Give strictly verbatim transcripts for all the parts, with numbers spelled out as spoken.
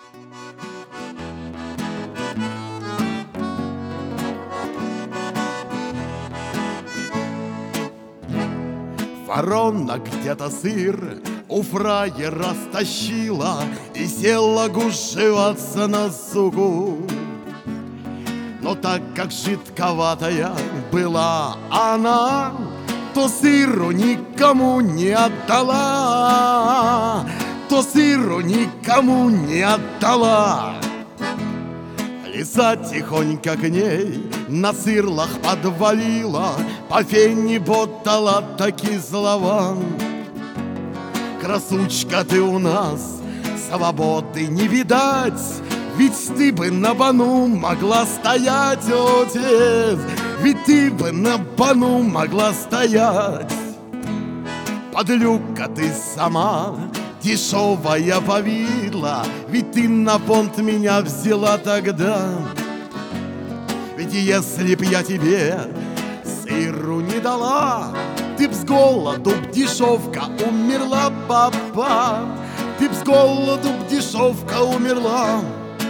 Ворона где-то сыр у фраера стащила и села гушеваться на суку. Но так как жидковатая была она, то сыру никому не отдала, то сыру никому не отдала. Лиса тихонько к ней на сырлах подвалила, по фене ботала таки слова: красучка, ты у нас, свободы не видать, ведь ты бы на бану могла стоять, отец, ведь ты бы на бану могла стоять. Подлюка ты сама, дешевая повидла, ведь ты на понт меня взяла тогда. Ведь если б я тебе сыру не дала, ты б с голоду б дешевка умерла, папа, ты б с голоду б дешевка умерла.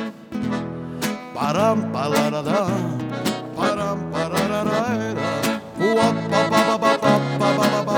Парам парарада, парам парарарайра, уа па па па па па па па.